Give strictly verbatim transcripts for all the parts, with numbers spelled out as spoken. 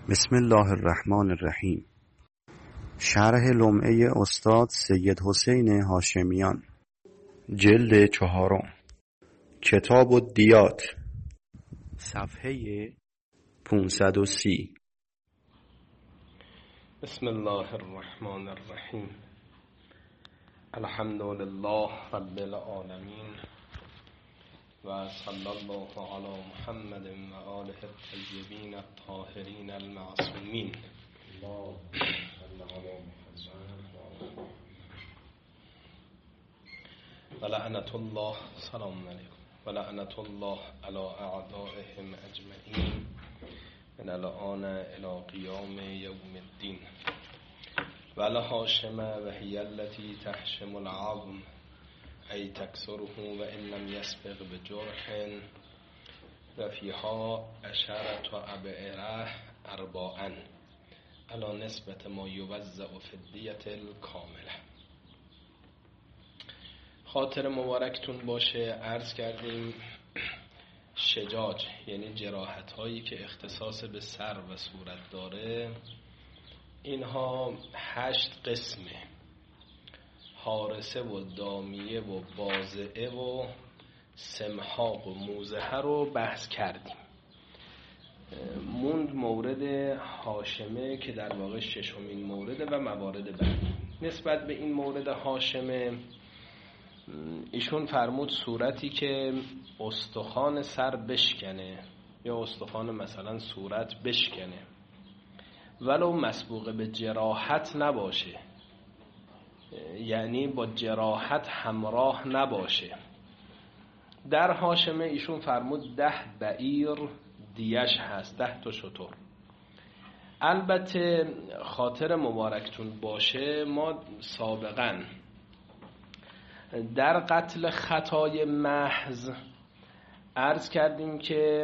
بسم الله الرحمن الرحیم. شرح لمعه استاد سید حسین هاشمیان، جلد چهارم، کتاب الدیات، صفحه پانصد و سی. بسم الله الرحمن الرحیم. الحمد لله رب العالمین و صلی الله علی محمد و آله الطیبین الطاهرین المعصومین. و لعنت الله سلام علیکم و لعنت الله علی اعدائهم اجمعین من الان الی قیام یوم الدین. و لهاشم و هی التی تحشم العظم ای تکسره و ان لم یسبق بجرح و فیها اشرت و ابعره ارباعا علی نسبت ما یوزع فی الدیت الکامله. خاطر مبارکتون باشه. عرض کردیم شجاج یعنی جراحت هایی که اختصاص به سر و صورت داره، اینها هشت قسمه: حارسه و دامیه و بازعه و سمحاق و موزهه رو بحث کردیم. موند مورد هاشمه که در واقع ششمین مورد و موارد بعدی. نسبت به این مورد هاشمه ایشون فرمود صورتی که استخوان سر بشکنه یا استخوان مثلا صورت بشکنه ولو مسبوق به جراحت نباشه، یعنی با جراحت همراه نباشه، در هاشمه ایشون فرمود ده بعیر دیش هست، ده تا شتر. البته خاطر مبارکتون باشه ما سابقا در قتل خطای محض عرض کردیم که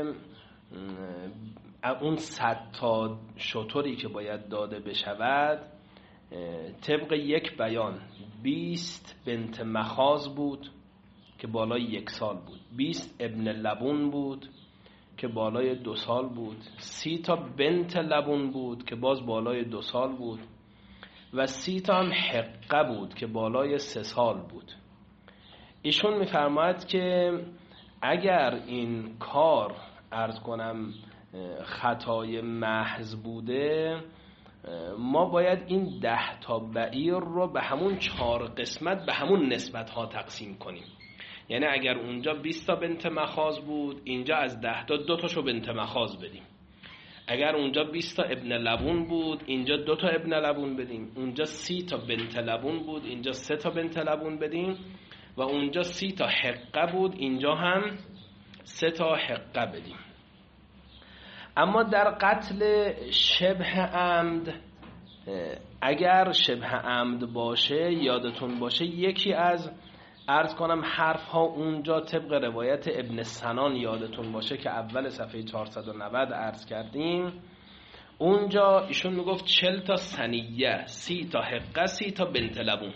اون صد تا شتری که باید داده بشود طبق یک بیان بیست بنت مخاض بود که بالای یک سال بود، بیست ابن لبون بود که بالای دو سال بود، سی تا بنت لبون بود که باز بالای دو سال بود و سی تا هم حقه بود که بالای سه سال بود. ایشون میفرماید که اگر این کار عرض کنم خطای محض بوده، ما باید این ده تا بعیر رو به همون چهار قسمت به همون نسبت ها تقسیم کنیم. یعنی اگر اونجا بیست تا بنت مخاض بود، اینجا از ده تا دو تاشو بنت مخاض بدیم. اگر اونجا بیست تا ابن لبون بود، اینجا دو تا ابن لبون بدیم. اونجا سی تا بنت لبون بود، اینجا سه تا بنت لبون بدیم. و اونجا سی تا حقه بود، اینجا هم سه تا حقه بدیم. اما در قتل شبه عمد، اگر شبه عمد باشه، یادتون باشه یکی از عرض کنم حرف ها اونجا طبق روایت ابن سنان یادتون باشه که اول صفحه چهارصد و نود عرض کردیم، اونجا ایشون میگفت چل تا ثنیه، سی تا حقه، سی تا بنت لبون.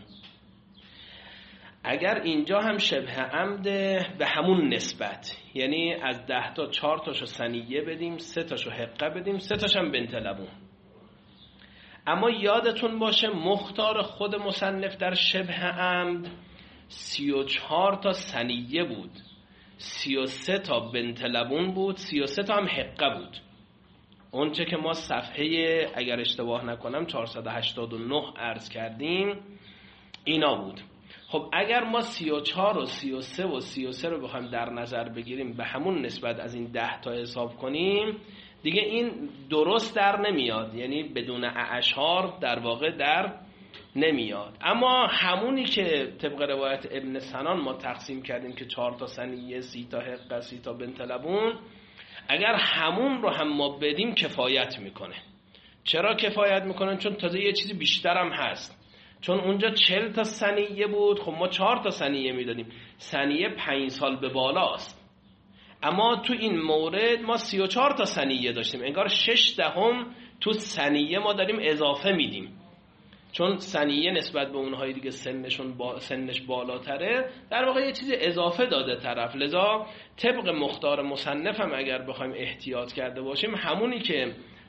اگر اینجا هم شبه عمد به همون نسبت، یعنی از ده تا چهار تاشو ثنیه بدیم، سه تاشو حقه بدیم، سه تاش هم بنت لبون. اما یادتون باشه مختار خود مصنف در شبه عمد سی و چهار تا ثنیه بود، سی و سه تا بنت لبون بود، سی و سه تا هم حقه بود. اونچه که ما صفحه اگر اشتباه نکنم چهارصد و هشتاد و نه عرض کردیم اینا بود. خب اگر ما سی و چهار و سی و سه و سی و سه رو بخوایم در نظر بگیریم به همون نسبت از این ده تا حساب کنیم، دیگه این درست در نمیاد، یعنی بدون اعشار در واقع در نمیاد. اما همونی که طبق روایت ابن سنان ما تقسیم کردیم که چهار تا ثنیه، سی تا حقه، سی تا بنت لبون، اگر همون رو هم ما بدیم کفایت میکنه. چرا کفایت میکنه؟ چون تازه یه چیزی بیشتر هم هست. چون اونجا چهل تا ثنیه بود، خب ما چهار تا ثنیه میدادیم، ثنیه پنج سال به بالاست. اما تو این مورد ما سی و چهار تا ثنیه داشتیم، انگار شش دهم تو ثنیه ما داریم اضافه میدیم، چون ثنیه نسبت به اونهای دیگه سنشون با سنش بالاتره، در واقع یه چیز اضافه داده طرف. لذا طبق مختار مصنف هم اگر بخوایم احتیاط کرده باشیم، همونی که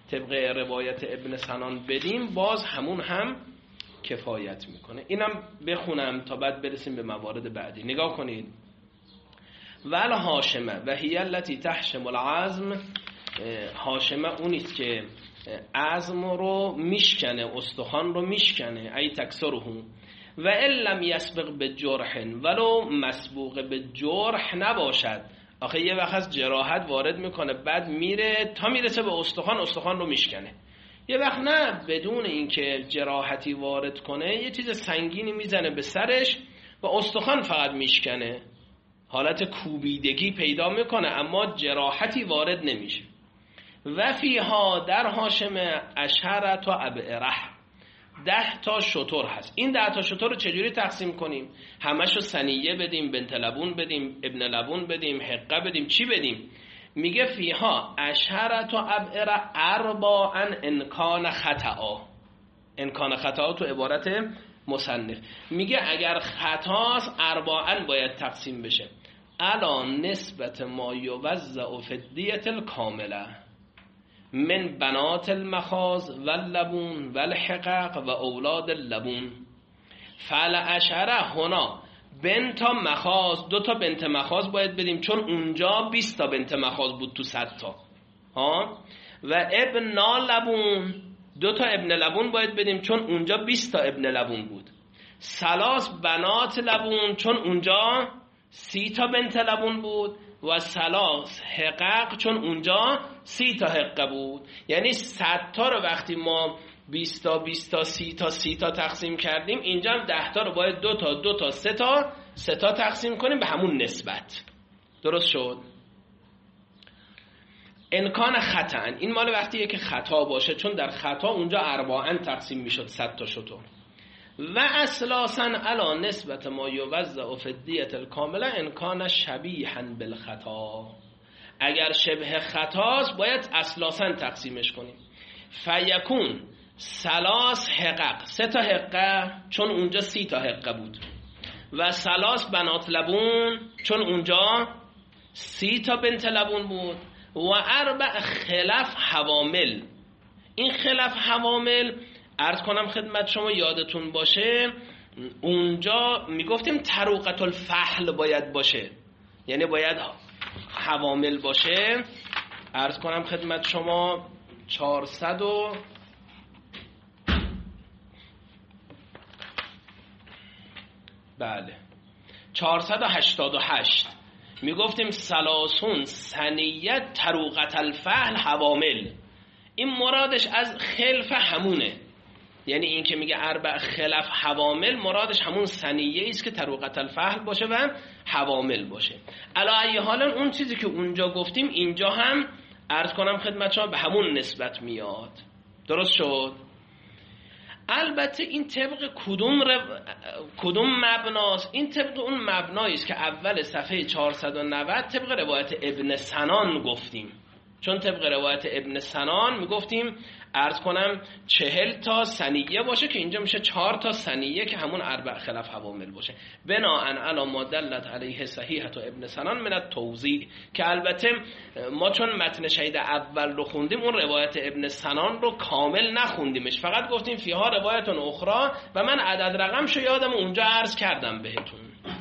طبق روایت ابن سنان بدیم باز همون هم کفایت میکنه. اینم بخونم تا بعد برسیم به موارد بعدی. نگاه کنید. ول هاشمه و هی التی تحشم العظم، هاشمه اونیست که عظم رو میشکنه، استخوان رو میشکنه، ای تکسرهم، و ان لم یسبق به جرح، ولو مسبوق به جرح نباشد. آخه یه وقت از جراحت وارد میکنه بعد میره تا میرسه به استخوان، استخوان رو میشکنه. یه وقت نه، بدون اینکه جراحتی وارد کنه یه چیز سنگینی میزنه به سرش و استخوان فقط میشکنه، حالت کوبیدگی پیدا میکنه اما جراحتی وارد نمیشه. و فیها در هاشمه عشره تا ابعره، ده تا شتر هست. این ده تا شتر رو چجوری تقسیم کنیم؟ همشو سنیه بدیم، بنت لبون بدیم، ابن لبون بدیم، حقه بدیم، چی بدیم؟ میگه فیها عشره تا ابعره اربعا انکان خطا. انکان خطا تو عبارت مصنف میگه اگر خطاست اربعا باید تقسیم بشه. الا نسبت ما یوزع فی الدیة الکامله من بنات المخاض و اللبون و الحقق و اولاد اللبون. فعل اشاره هنا بنت مخاض، دو تا بنت مخاض باید بدیم چون اونجا بیست تا بنت مخاض بود تو صد تا ها. و ابن لبون، دو تا ابن لبون باید بدیم چون اونجا بیست تا ابن لبون بود. سلاس بنات لبون چون اونجا سی تا بنت لبون بود. و سلاس حقق چون اونجا سی تا حقه بود. یعنی صد تا رو وقتی ما بیست تا بیست تا سی تا سی تا تقسیم کردیم، اینجا هم ده تا رو باید دو تا دو تا سه تا سه تا تقسیم کنیم به همون نسبت. درست شد؟ انکان خطا، این مال وقتیه که خطا باشه، چون در خطا اونجا اربعا تقسیم میشد صد تا شتر. و اسلاسا علا نسبت ما یوزع فی الدیة الکامله انکان شبیحا بالخطا، اگر شبه خطاست باید اسلاسا تقسیمش کنیم. فیکون سلاس حقق، سه تا حقه چون اونجا سی تا حقه بود. و سلاس بنات لبون چون اونجا سی تا بنت لبون بود. و اربع خلف حوامل، این خلف حوامل عرض کنم خدمت شما یادتون باشه اونجا میگفتیم تروقت الفحل باید باشه، یعنی باید حوامل باشه. عرض کنم خدمت شما چهارصد و بله چهارصد و هشتاد و هشت میگفتیم سلاسون سنیت تروقت الفحل حوامل. این مرادش از خلف همونه، یعنی این که میگه اربع خلف حوامل مرادش همون سنیه است که تروقت الفحل باشه و حوامل باشه. علا ای حالا اون چیزی که اونجا گفتیم اینجا هم عرض کنم خدمت شما به همون نسبت میاد. درست شد؟ البته این طبق کدوم رو... کدوم مبناست؟ این طبق اون مبنایی است که اول صفحه چهارصد و نود طبق روایت ابن سنان گفتیم. چون طبق روایت ابن سنان میگفتیم عرض کنم چهل تا سنیه باشه که اینجا میشه چهار تا سنیه که همون اربع خلف حوامل باشه. بناءً علی ما دلت علیه صحیحة ابن سنان من التوزیع، که البته ما چون متن شهید اول رو خوندیم اون روایت ابن سنان رو کامل نخوندیمش، فقط گفتیم فیها روایت اخرى و من عدد رقمشو یادم اونجا عرض کردم بهتون.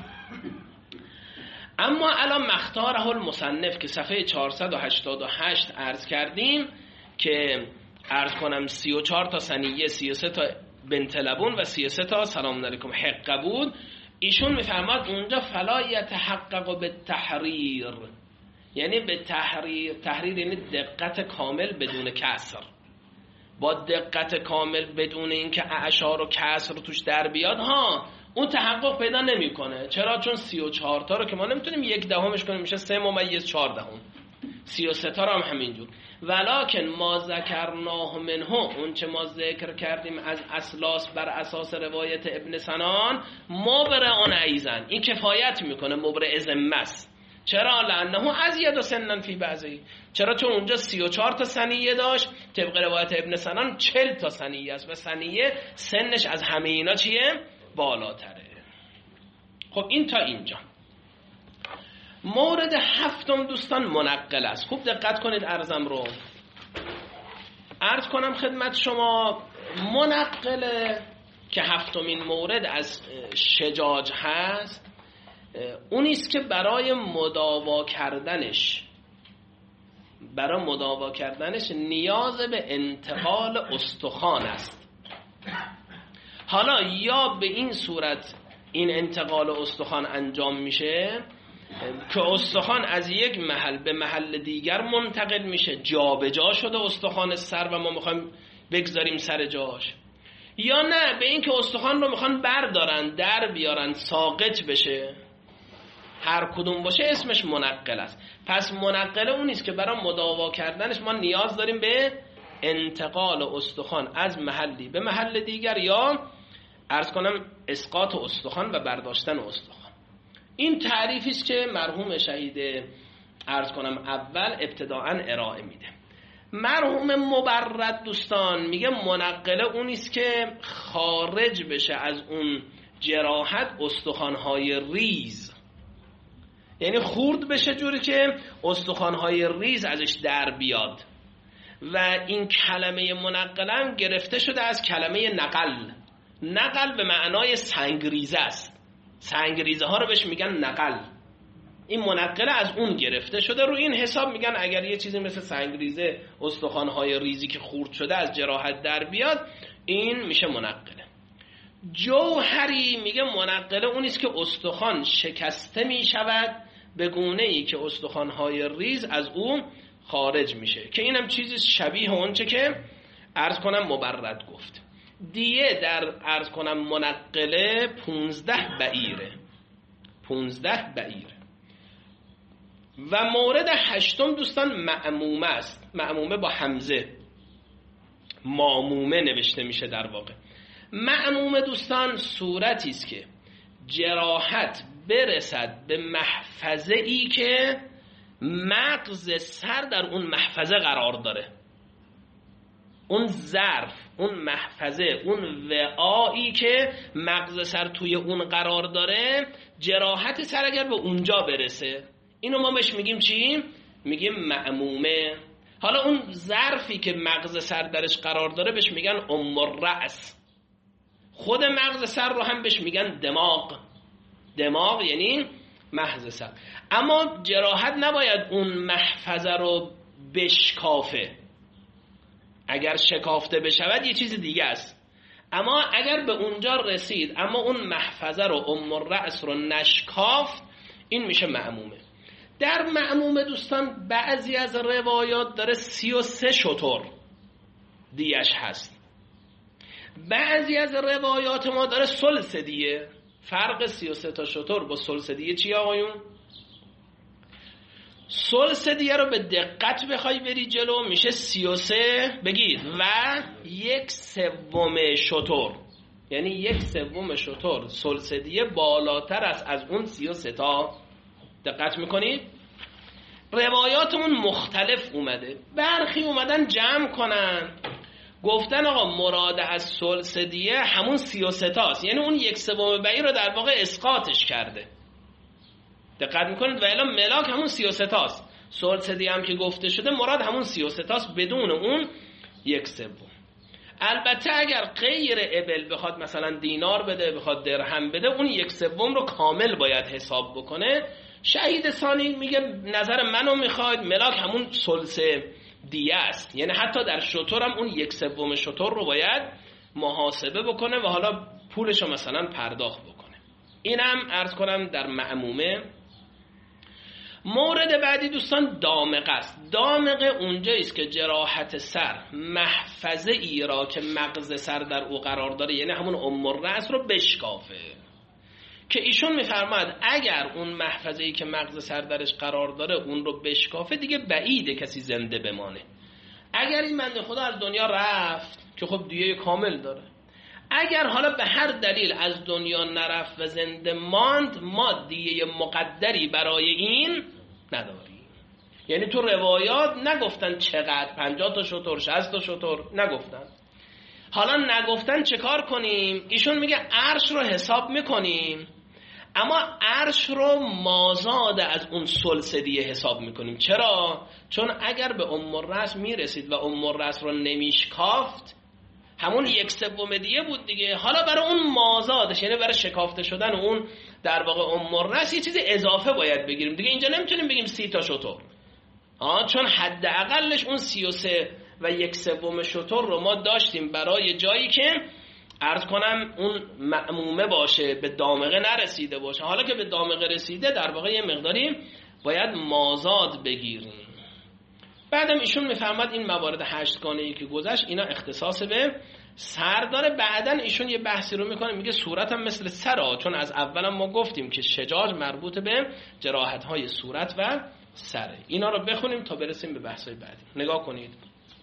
اما الان مختاره المصنف که صفحه چهارصد و هشتاد و هشت عرض کردیم که عرض کنم سی و چهار تا سنیه، سی و سه تا بنت لبون و سی و سه تا سلام علیکم حقه بود. ایشون میفرماد اونجا فلا یتحقق بالتحریر، یعنی به تحریر، تحریر یعنی دقت کامل بدون کسر. با دقت کامل بدون اینکه اعشار و کسر رو توش در بیاد ها اون تحقق پیدا نمیکنه. چرا؟ چون سی و چهار تا رو که ما نمیتونیم یک دهمش کنیم میشه سه ممیز چهار دهم، سی و سه تا رو هم همینجور. ولکن ما ذکرناه منه، اون چه ما ذکر کردیم از اسلاس بر اساس روایت ابن سنان مبرئون ایزن، این کفایت میکنه، مبرئ ذمه است. چرا؟ لانه ازید سنن فی بعضی، چرا؟ چون اونجا سی و چهار تا سنیه داشت، طبق روایت ابن سنان چهل تا سنیه است و سنیه سنش از همه اینا چیه؟ بالاتره. خب این تا اینجا. مورد هفتم دوستان منقل است. خوب دقت کنید عرضم رو. عرض کنم خدمت شما منقله که هفتمین مورد از شجاج هست، اونیست که برای مداوا کردنش برای مداوا کردنش نیاز به انتقال استخوان است. حالا یا به این صورت این انتقال استخوان انجام میشه که استخوان از یک محل به محل دیگر منتقل میشه، جا به جا شده استخوان سر و ما میخوایم بگذاریم سر جاش، یا نه به این که استخوان رو میخوان بردارن در بیارن ساقط بشه. هر کدوم باشه اسمش منقل است. پس منقله اونیست که برای مداوا کردنش ما نیاز داریم به انتقال استخوان از محلی به محل دیگر، یا عرض کنم اسقاط استخوان و برداشتن استخوان. این تعریفی است که مرحوم شهید عرض کنم اول ابتداءً ارائه میده. مرحوم مبرد دوستان میگه منقله اونیست که خارج بشه از اون جراحت استخوان‌های ریز، یعنی خورد بشه جوری که استخوان‌های ریز ازش در بیاد. و این کلمه منقله هم گرفته شده از کلمه نقل. نقل به معنای سنگریزه است، سنگریزه ها رو بهش میگن نقل. این منقله از اون گرفته شده. رو این حساب میگن اگر یه چیزی مثل سنگریزه استخوان‌های ریزی که خورد شده از جراحت در بیاد، این میشه منقله. جوهری میگه منقله اونیست که استخوان شکسته میشود به گونه‌ای که استخوان‌های ریز از اون خارج میشه، که اینم چیزی شبیه اونچه که عرض کنم مبرد گفت. دیه در عرض کنم منقله پونزده بعیره، پونزده بعیره. و مورد هشتم دوستان معمومه است. معمومه با همزه، مامومه نوشته میشه در واقع. معمومه دوستان صورتی است که جراحت برسد به محفظه ای که مغز سر در اون محفظه قرار داره. اون ظرف، اون محفظه، اون وعایی که مغز سر توی اون قرار داره، جراحت سر اگر به اونجا برسه، اینو ما بهش میگیم چی؟ میگیم معمومه. حالا اون ظرفی که مغز سر درش قرار داره بهش میگن ام الرأس. خود مغز سر رو هم بهش میگن دماغ. دماغ یعنی مغز سر. اما جراحت نباید اون محفظه رو بشکافه. اگر شکافته بشود یه چیز دیگه است. اما اگر به اونجا رسید اما اون محفظه رو ام الرأس رو نشکافت، این میشه معمومه. در معمومه دوستان بعضی از روایات داره سی و سه شتر دیش هست، بعضی از روایات ما داره ثلث دیه. فرق سی و سه تا شتر با ثلث دیه چیه آقایون؟ ثلث دیه رو به دقت بخوای بری جلو میشه سی و سه بگید و یک سوم شتر، یعنی یک سوم شتر ثلث دیه بالاتر است از اون سی و سه تا. دقت میکنید؟ روایاتمون مختلف اومده. برخی اومدن جمع کنن گفتن آقا مراد از ثلث دیه همون سی و سه تاست، یعنی اون یک سوم بعیر رو در واقع اسقاطش کرده. دقت میکنید؟ و الا ملاک همون سی و سه تاست، ثلث دیه هم که گفته شده مراد همون سی و سه تاست بدون اون یک سوم. البته اگر غیر ابل بخواد مثلا دینار بده، بخواد درهم بده، اون یک سوم رو کامل باید حساب بکنه. شهید ثانی میگه نظر منو میخواید ملاک همون ثلث دیه است، یعنی حتی در شتر هم اون یک سوم شتر رو باید محاسبه بکنه و حالا پولش رو مثلا پرداخت بکنه. اینم عرض کنم در معمومه. مورد بعدی دوستان دامغه است. دامغه اونجاییست که جراحت سر محفظه ای را که مغز سر در او قرار داره، یعنی همون ام الرأس رو بشکافه، که ایشون میفرماد اگر اون محفظه ای که مغز سر درش قرار داره اون رو بشکافه دیگه بعیده کسی زنده بمانه. اگر این بنده خدا از دنیا رفت که خب دیگه کامل داره، اگر حالا به هر دلیل از دنیا نرفت و زنده ماند، ما دیگه مقدری برای این نداریم. یعنی تو روایات نگفتن چقدر، پنجاه تا شتر، شصت تا شتر نگفتن. حالا نگفتن چه کار کنیم؟ ایشون میگه عرش رو حساب میکنیم. اما عرش رو مازاد از اون ثلث دیه حساب میکنیم. چرا؟ چون اگر به ام الرأس میرسید و ام الرأس رو نمیشکافت همون یک سوم دیه بود دیگه، حالا برای اون مازادش یعنی برای شکافته شدن اون در واقع ام الرأس یه چیز اضافه باید بگیریم دیگه. اینجا نمیتونیم بگیم سی تا شتر، آه چون حداقلش اون سی و سه و یک سوم شتر رو ما داشتیم برای جایی که عرض کنم اون معمومه باشه، به دامغه نرسیده باشه. حالا که به دامغه رسیده در واقع یه مقداری باید مازاد بگیریم. بعدم ایشون میفهمد این موارد هشتگانه‌ای که گذشت اینا اختصاص به سر داره. بعدن ایشون یه بحثی رو میکنه، میگه صورت هم مثل سر، چون از اولم ما گفتیم که شجاج مربوط به جراحت‌های صورت و سره. اینا رو بخونیم تا برسیم به بحث‌های بعدی. نگاه کنید.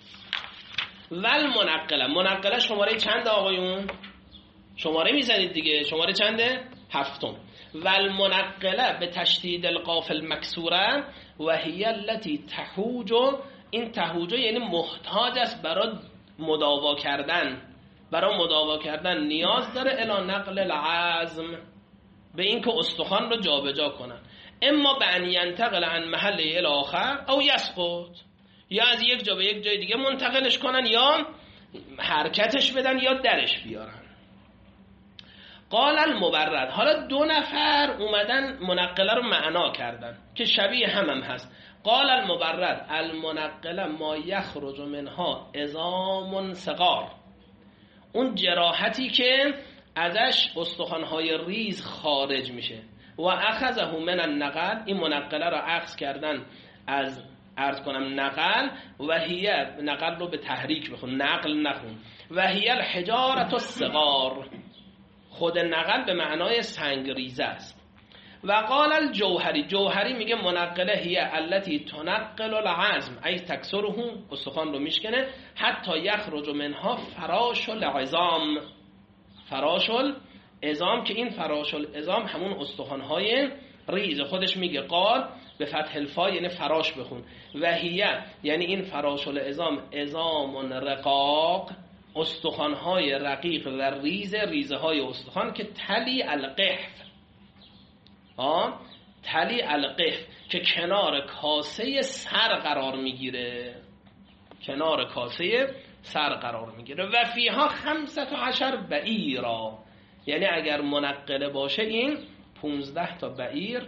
ول منقله، منقله شماره چند آقایون؟ شماره میزنید دیگه، شماره چنده؟ هفتم. ول منقله به تشدید القاف المکسوره و هی التي تحوج، این تحوج یعنی محتاج است برای مداوا کردن، برای مداوا کردن نیاز داره الی نقل العظم، به این که استخوان رو جابجا کنن، اما به ان ینتقل عن محل الی آخر او یسقط، یا از یک جا به یک جای دیگه منتقلش کنن یا حرکتش بدن یا درش بیارن. قال المبرد، حالا دو نفر اومدن منقله رو معنا کردن که شبیه هم هم هست. قال المبرد المنقله ما یخرج منها عظام صغار، اون جراحتی که ازش استخوان‌های ریز خارج میشه. و اخذه من النقل، این منقله رو اخذ کردن از عرض کنم نقل، و هی نقل رو به تحریک بخون، نقل نخون. و هی الحجارة الصغار، خود نقل به معنای سنگریزه است. و قال الجوهری، جوهری میگه منقله هی التي تنقل العظم ای تکسره، استخوان رو میشکنه، حتی یخرج منها فراش العظام، فراش العظام که این فراش العظام همون استخوان‌های ریز خودش میگه. قال به فتح الفا یعنی فراش بخون. و هی یعنی این فراش العظام عظام رقاق، استخوان‌های رقیق و ریز، ریزه های استخوان که تلی القحف، آه تلی القحف که کنار کاسه سر قرار میگیره، کنار کاسه سر قرار میگیره. و فیها خمسة عشر بعیرا، یعنی اگر منقله باشه این پونزده تا بعیر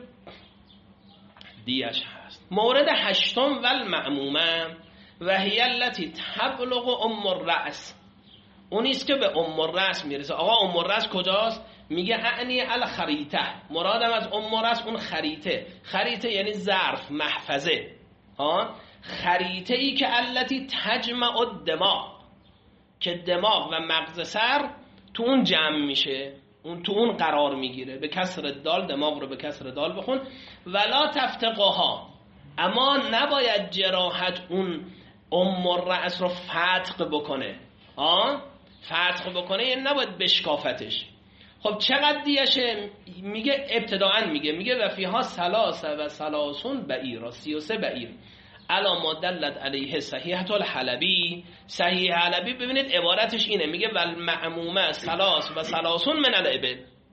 دیش هست. مورد هشتم ول معمومه و هی التي تبلغ ام الرأس، اونیست که به ام الرأس میرسه. آقا ام الرأس کجاست؟ میگه اعنی الخریطه، مرادم از ام الرأس اون خریطه. خریطه یعنی ظرف، محفظه، ها خریطه ای که التي تجمع الدماغ، که دماغ و مغز سر تو اون جمع میشه، اون تو اون قرار میگیره. به کسر دال، دماغ رو به کسر دال بخون. ولا تفتقها، اما نباید جراحت اون ام الرأس رو فتق بکنه. آه فتق بکنه یعنی نباید بشکافتش. خب چقدر دیشه؟ میگه ابتداعا میگه میگه و فیها ثلاثه و ثلاثون بعیر، سی و سه بعیر. الا ما دلت علیه صحیحة الحلبی، صحیح حلبی ببینید عبارتش اینه، میگه والمعمومه ثلاث و ثلاثون من الابل.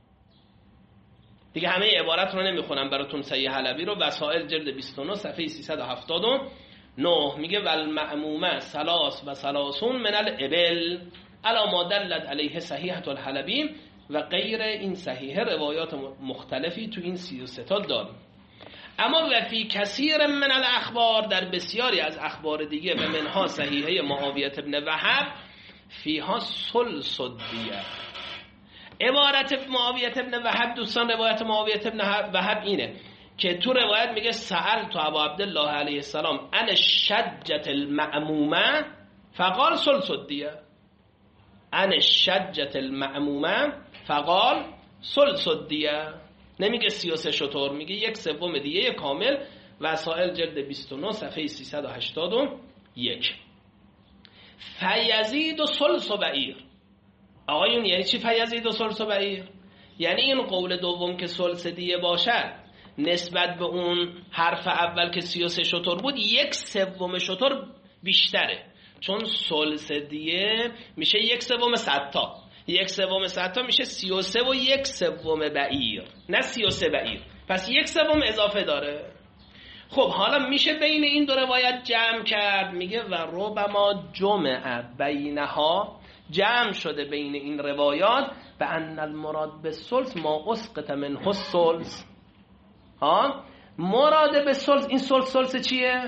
دیگه همه عبارت رو نمیخونم براتون، صحیح حلبی رو، وسائل جلد بیست و نه صفحه سیصد و هفتاد و نه میگه والمعمومه ثلاث و ثلاثون من الابل الا ما دلت علیه صحیحة الحلبی و غیر این صحیحه روایات مختلفی تو این سی و سه تا داریم. اما و فی کثیر من الاخبار، در بسیاری از اخبار دیگه، و منها صحیحه معاویه ابن وهب فیها ثلث الدیه. عبارت معاویه ابن وهب دوستان، روایت معاویه ابن وهب اینه که تو روایت میگه سأل تو ابو عبدالله علیه السلام عن الشجة المعمومه فقال ثلث الدیه، عن الشجة المعمومه فقال ثلث الدیه. نمیگه سی و سه شتر، میگه یک سوم دیگه کامل. وسائل جلد بیست و نه صفحه سیصد و هشتاد و یک. فیزید و ثلث بعیر. آقایون یعنی چی فیزید و ثلث بعیر؟ یعنی این قول دوم که ثلث دیه باشد نسبت به اون حرف اول که سی و سه شتر بود یک سوم شتر بیشتره، چون ثلث دیه میشه یک سوم صد تا. یک سوم صد تا میشه سی و سه و یک سوم بعیر، نه سی و سه بعیر، پس یک سوم اضافه داره. خب حالا میشه بین این دو روایت جمع کرد، میگه و ربما جمع بینها، جمع شده بین این روایات به ان المراد به ثلث ما اسقط منه الثلث. ها مراد به ثلث، این ثلث ثلث چیه؟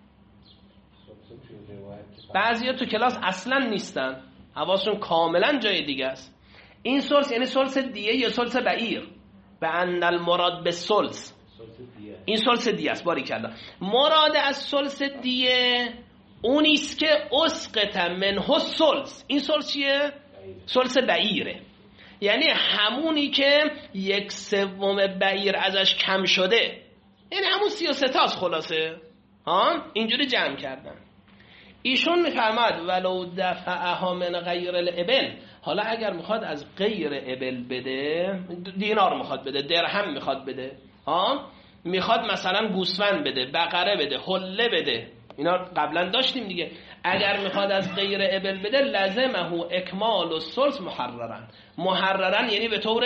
بعضیا تو کلاس اصلا نیستن، حواسشون کاملا جای دیگه است. این ثلث یعنی ثلث دیه یا ثلث بعیر؟ به ان المراد به ثلث، این ثلث دیه است. باریکلا. مراد از ثلث دیه اونیست که اسقط منه الثلث. این ثلث چیه؟ ثلث بعیره، یعنی همونی که یک سوم بعیر ازش کم شده، یعنی همون سی و سه تاست خلاصه. ها اینجوری جمع کردن. ایشون میفرماد ولو دفعها من غیر الابل، حالا اگر میخواد از غیر ابل بده، دینار میخواد بده، درهم میخواد بده، ها میخواد مثلا گوسفند بده، بقره بده، حله بده، اینا قبلا داشتیم دیگه. اگر میخواد از غیر ابل بده لازمه اکمال الثلث محررن. محررن یعنی به طور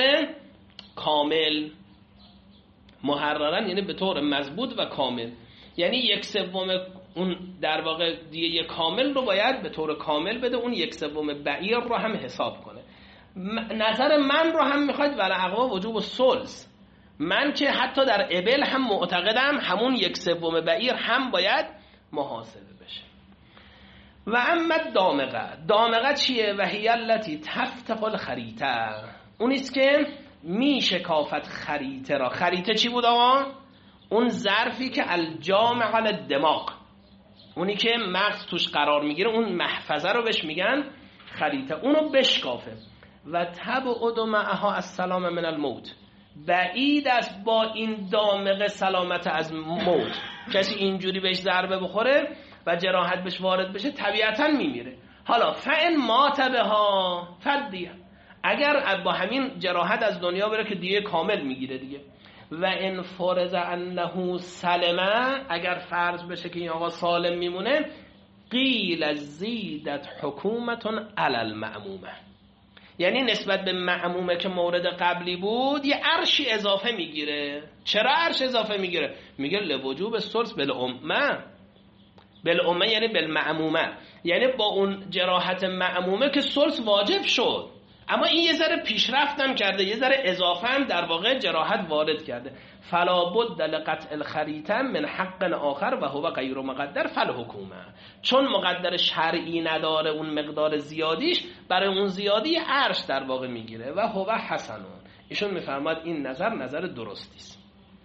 کامل، محررن یعنی به طور مضبوط و کامل، یعنی یک سوم اون در واقع دیگه کامل رو باید به طور کامل بده، اون یک سوم بعیر رو هم حساب کنه. نظر من رو هم میخواید ولی اقوا وجوب الثلث، من که حتی در ابل هم معتقدم همون یک سوم بعیر هم باید محاسبه بشه. و اما دامغه، دامغه چیه؟ و هی التی تفتح الخریطه، اونیست که میشه کافت خریطه را. خریطه چی بود آقا؟ اون ظرفی که الجامع الدماغ، اونی که مغز توش قرار میگیره، اون محفظه رو بهش میگن خریطه، اونو بشکافه. و تبعد معها السلام من الموت، بعید است با این دامغه سلامت از موت. کسی اینجوری بهش ضربه بخوره و جراحت بهش وارد بشه طبیعتا میمیره. حالا فعن مات بها فدیه، اگر با همین جراحت از دنیا بره که دیگه کامل میگیره دیگه. و ان فرض انه سلمه، اگر فرض بشه که این آقا سالم میمونه، قیل زیدت حکومتون علی المعمومه، یعنی نسبت به معمومه که مورد قبلی بود یه عرشی اضافه میگیره. چرا عرش اضافه میگیره؟ میگه لوجوب الثلث بالامه، بالامه یعنی بالمعمومه، یعنی با اون جراحت معمومه که ثلث واجب شد، اما این یه ذره پیشرفتم کرده، یه ذره اضافه هم در واقع جراحت وارد کرده. فلا بد لقطع الخریطه من حق آخر و هو غیر مقدر فالحکومه، چون مقدر شرعی نداره اون مقدار زیادیش، برای اون زیادی عرش در واقع میگیره. و هو حسنون، ایشون میفرماد این نظر نظر درستی است.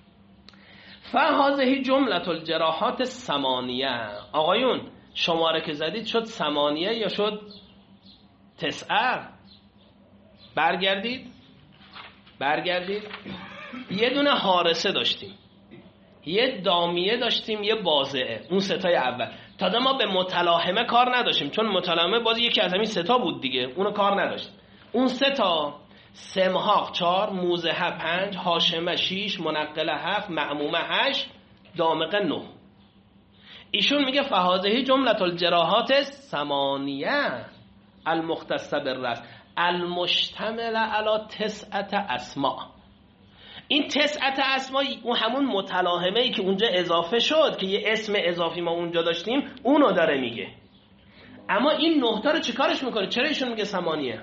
فهذه جمله الجراحات ثمانیه. آقایون شماره که زدید شد ثمانیه یا شد تسعه؟ برگردید برگردید یه دونه حارسه داشتیم، یه دامیه داشتیم، یه بازعه، اون ستای اول. تا ما به متلاحمه کار نداشتیم، چون متلاحمه باز یکی از همین ستا بود دیگه، اونو کار نداشتیم. اون ستا سمحاق چار، موزهه پنج، هاشمه شیش، منقله هفت، معمومه هشت، دامغه نه. ایشون میگه فهذه جمله الجراحات ثمانیه المختصه بالرأس المشتمل علی تسعت اسماء. این تسعت اسماء اون همون متلاحمه ای که اونجا اضافه شد که یه اسم اضافی ما اونجا داشتیم اونو داره میگه. اما این نه تا رو چیکارش میکنه؟ چرا ایشون میگه ثمانیه؟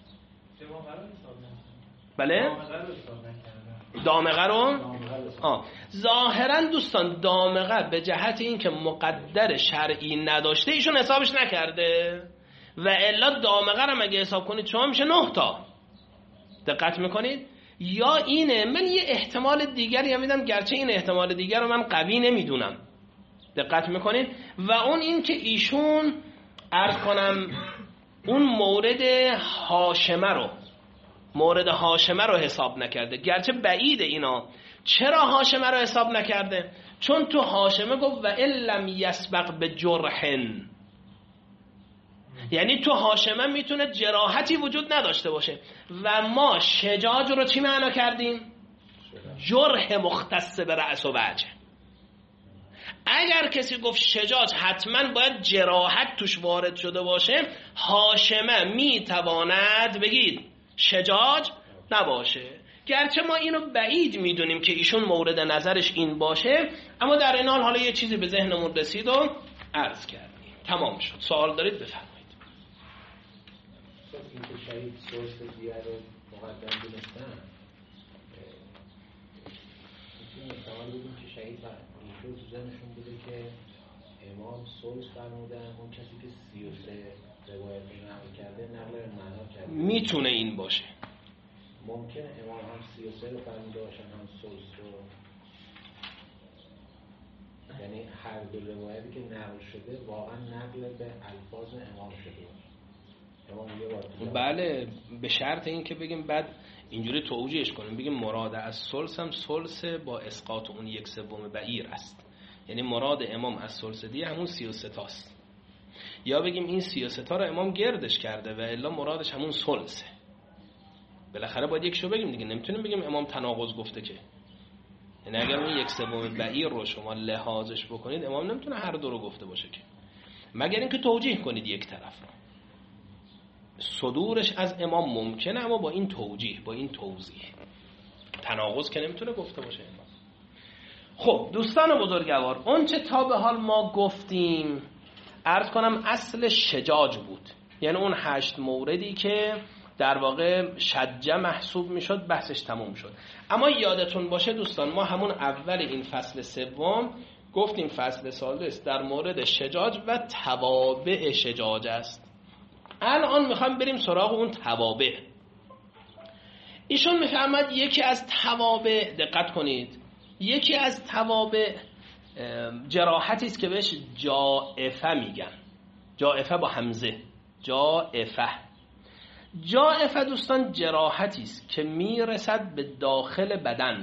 بله؟ دامغه رو؟ آه. ظاهرا دوستان دامغه به جهت این که مقدر شرعی نداشته ایشون حسابش نکرده، و الا دامغه رو مگه حساب کنید شما میشه نه تا. دقت میکنید؟ یا اینه، من یه احتمال دیگری هم میدم، گرچه این احتمال دیگر رو من قوی نمیدونم. دقت میکنید؟ و اون این که ایشون عرض کنم اون مورد هاشمه رو مورد هاشمه رو حساب نکرده، گرچه بعید اینا. چرا هاشمه رو حساب نکرده؟ چون تو هاشمه گفت و ان لم یسبق به جرحن، یعنی تو هاشمه میتونه جراحتی وجود نداشته باشه و ما شجاج رو چی معنا کردیم؟ جرح مختص به رأس و وجه. اگر کسی گفت شجاج حتما باید جراحت توش وارد شده باشه، هاشمه میتواند بگید شجاج نباشه. گرچه ما اینو بعید میدونیم که ایشون مورد نظرش این باشه، اما در این حال حالا یه چیزی به ذهنمون رسید و عرض کردیم. تمام شد. سوال دارید بفرمایید. این که شهید سورس دیگه رو مقدم دونستن، میتونیم احتمال بودیم که شهید اینجور تو ذهنشون بوده که امام سورس فرمودن، اون کسی که سی و سه روایت نقل کرده نقل معنا کرده. میتونه این باشه. ممکنه امام هم سی و سه رو فرموده باشن هم سورس رو، یعنی هر دو روایتی که نقل شده واقعا نقل به الفاظ امام شده باشه. بله، به شرط این که بگیم بعد اینجوری توجیهش کنیم، بگیم مراد از سلس هم سلس با اسقاط اون یک سوم بعیر است، یعنی مراد امام از سلس دیگه همون سی و سه تاست. یا بگیم این سی و سه تا رو امام گردش کرده و الا مرادش همون سلسه. بالاخره باید یکشو بگیم دیگه، نمیتونیم بگیم امام تناقض گفته که. یعنی اگر اون یک سوم بعیر رو شما لحاظش بکنید، امام نمیتونه هر دو رو گفته باشه که، مگر اینکه توجیه کنید یک طرف رو. صدورش از امام ممکنه، اما با این توجیه، با این توضیح. تناقض که نمیتونه گفته باشه امام. خب دوستان بزرگوار، اون چه تا به حال ما گفتیم عرض کنم اصل شجاج بود، یعنی اون هشت موردی که در واقع شجه محسوب میشد بحثش تموم شد. اما یادتون باشه دوستان، ما همون اول این فصل سوم گفتیم فصل سادس در مورد شجاج و توابع شجاج است. الان میخوایم بریم سراغ اون توابع. ایشون میفهمد یکی از توابع، دقت کنید، یکی از توابع جراحتی است که بهش جائفه میگن. جائفه با همزه، جائفه. جائفه دوستان جراحتی است که میرسد به داخل بدن،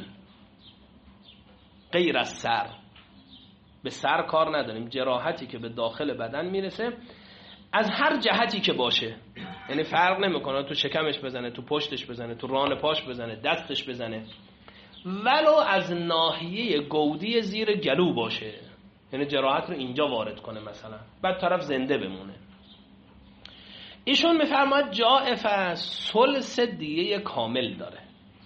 غیر از سر. به سر کار نداریم، جراحتی که به داخل بدن میرسه از هر جهتی که باشه، یعنی فرق نمیکنه تو شکمش بزنه، تو پشتش بزنه، تو ران پاش بزنه، دستش بزنه، ولو از ناحیه گودی زیر گلو باشه، یعنی جراحت رو اینجا وارد کنه مثلا، بعد طرف زنده بمونه. ایشون میفرماد جائفه ثلث دیه کامل داره.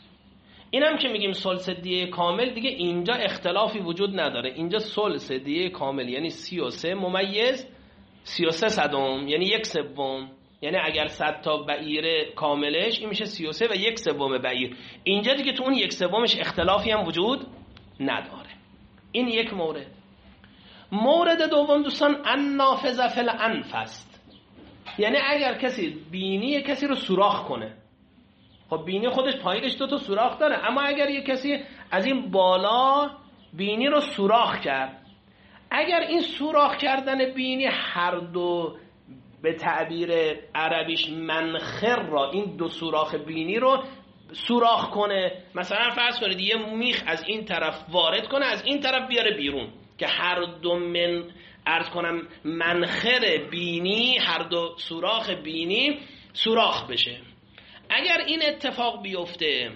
اینم که میگیم ثلث دیه کامل، دیگه اینجا اختلافی وجود نداره. اینجا ثلث دیه کامل یعنی سی و سه ممیز سی و سه صدم، یعنی یک سوم. یعنی اگر صد تا بعیر کاملش این میشه سی و سه و یک سوم بعیر. اینجا دیگه تو اون یک سومش اختلافی هم وجود نداره. این یک مورد. مورد دوم دوستان النافذه فی الانف است. یعنی اگر کسی بینی کسی رو سوراخ کنه، خب بینی خودش پایینش دو تا سوراخ داره، اما اگر یک کسی از این بالا بینی رو سوراخ کرد، اگر این سوراخ کردن بینی هر دو به تعبیر عربیش منخر را، این دو سوراخ بینی رو سوراخ کنه، مثلا فرض کنید یه میخ از این طرف وارد کنه از این طرف بیاره بیرون، که هر دو من عرض کنم منخر بینی، هر دو سوراخ بینی سوراخ بشه. اگر این اتفاق بیفته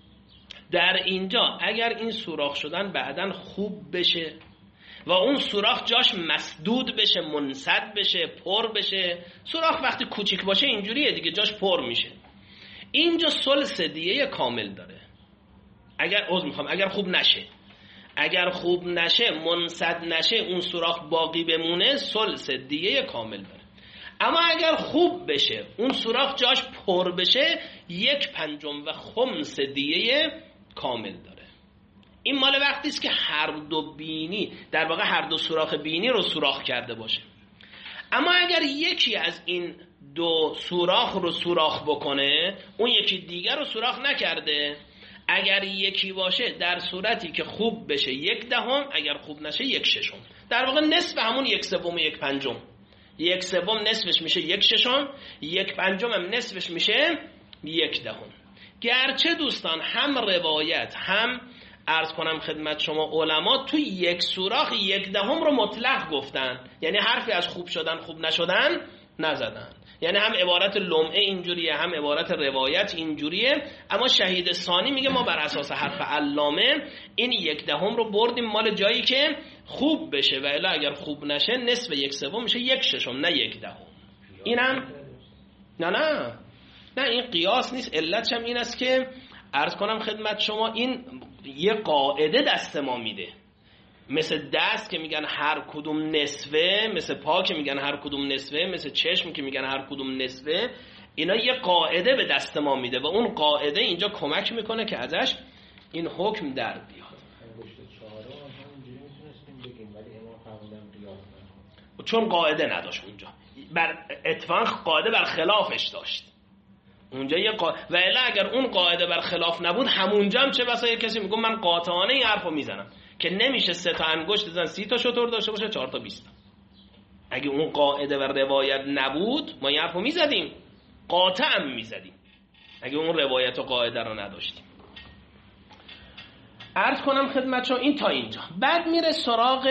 در اینجا، اگر این سوراخ شدن بعداً خوب بشه و اون سوراخ جاش مسدود بشه، منسد بشه، پر بشه. سوراخ وقتی کوچیک باشه اینجوریه دیگه، جاش پر میشه. اینجا ثلث دیه کامل داره. اگر عذر میخوام اگر خوب نشه، اگر خوب نشه، منسد نشه، اون سوراخ باقی بمونه، ثلث دیه کامل داره. اما اگر خوب بشه، اون سوراخ جاش پر بشه، یک پنجم و خمس دیه کامل داره. این مال وقتی است که هر دو بینی، در واقع هر دو سوراخ بینی رو سوراخ کرده باشه. اما اگر یکی از این دو سوراخ رو سوراخ بکنه، اون یکی دیگر رو سوراخ نکرده، اگر یکی باشه در صورتی که خوب بشه یک دهم، اگر خوب نشه یک ششم. در واقع نصف همون یک سوم یک پنجم. یک سوم نصفش میشه یک ششم، یک پنجم هم نصفش میشه یک دهم. گرچه دوستان هم روایت هم عرض کنم خدمت شما علما توی یک سوراخ یک دهم رو مطلق گفتن، یعنی حرفی از خوب شدن خوب نشدن نزدن. یعنی هم عبارت لمعه اینجوریه هم عبارت روایت اینجوریه، اما شهید ثانی میگه ما بر اساس حرف علامه این یک دهم رو بردیم مال جایی که خوب بشه و الا اگر خوب نشه نصف یک سوم میشه یک ششم نه یک دهم. اینم نه نه نه این قیاس نیست، علتش هم این است که عرض کنم خدمت شما این یه قاعده دست ما میده، مثل دست که میگن هر کدوم نصفه، مثل پا که میگن هر کدوم نصفه، مثل چشم که میگن هر کدوم نصفه، اینا یه قاعده به دست ما میده و اون قاعده اینجا کمک میکنه که ازش این حکم در بیاد. چون قاعده نداشت اونجا، بر اتفاق قاعده بر خلافش داشت اونجا یه قا... و الا اگر اون قاعده بر خلاف نبود همونجا هم چه بسا یه کسی میگه من قاطعانه این حرفو میزنم که نمیشه سه تا انگشت بزن سی تا شتر داشته باشه چهار تا بیست تا. اگه اون قاعده و روایت نبود ما این حرفو میزدیم، قاطعا میزدیم اگه اون روایت و قاعده رو نداشتیم. عرض کنم خدمت شما این تا اینجا. بعد میره سراغ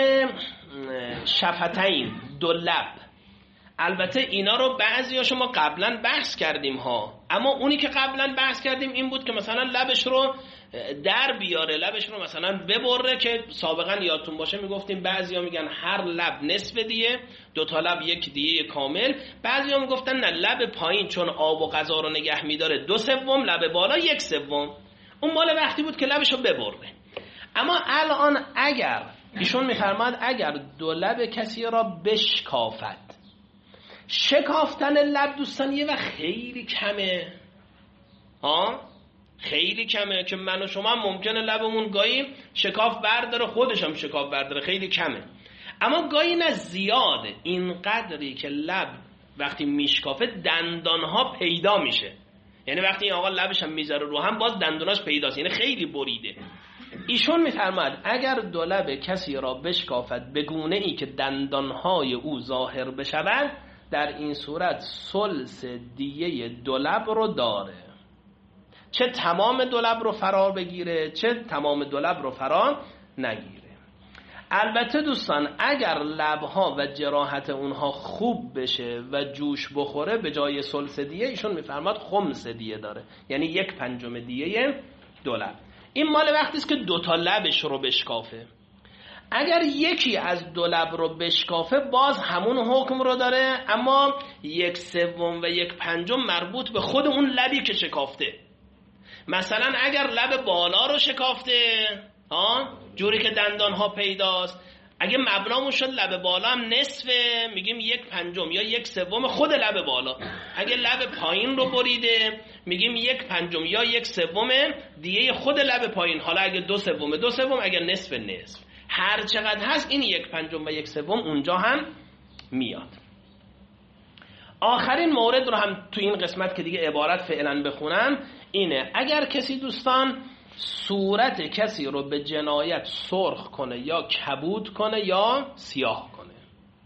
شفتین، دو لب. البته اینا رو بعضی ها شما قبلا بحث کردیم ها، اما اونی که قبلا بحث کردیم این بود که مثلا لبش رو در بیاره، لبش رو مثلا ببره، که سابقا یادتون باشه میگفتیم بعضی ها میگن هر لب نصف دیه، دو تا لب یک دیه کامل. بعضی ها میگفتن نه لب پایین چون آب و غذا رو نگه میداره دو سوم، لب بالا یک سوم. اون مال وقتی بود که لبش رو ببره. اما الان اگر ایشون میفرماد اگر دو لب کسی را بشکافد، شکافتن لب دوستان یه وقت خیلی کمه ها، خیلی کمه که من و شما هم ممکنه لبمون گاهی شکاف برداره، خودش هم شکاف برداره، خیلی کمه. اما گاهی نه زیاده، این قدری که لب وقتی میشکافه دندانها پیدا میشه، یعنی وقتی این آقا لبش هم میذاره رو هم باز دندوناش پیداست، یعنی خیلی بریده. ایشون میفرماد اگر دو لب کسی را بشکافد به گونه ای که دندانهای او ظاهر بشود، در این صورت ثلث دیه دو لب رو داره، چه تمام دو لب رو فرا بگیره چه تمام دو لب رو فرا نگیره. البته دوستان اگر لبها و جراحت اونها خوب بشه و جوش بخوره، به جای ثلث دیه ایشون میفرماد خمس دیه داره، یعنی یک پنجم دیه دو لب. این مال وقتی است که دو تا لبش رو بشکافه. اگر یکی از دو لب رو بشکافه باز همون حکم رو داره، اما یک سوم و یک پنجم مربوط به خود اون لبی که شکافته. مثلا اگر لب بالا رو شکافته ها، جوری که دندان ها پیداست، اگه مبنامون شد لب بالا هم نصفه، میگیم یک پنجم یا یک سوم خود لب بالا. اگه لب پایین رو بریده میگیم یک پنجم یا یک سوم دیگه خود لب پایین. حالا اگه دو سوم دو سوم، اگر نصف نصف، هر چقدر هست این یک پنجم و یک سوم اونجا هم میاد. آخرین مورد رو هم تو این قسمت که دیگه عبارت فعلا بخونم اینه، اگر کسی دوستان صورت کسی رو به جنایت سرخ کنه یا کبود کنه یا سیاه کنه،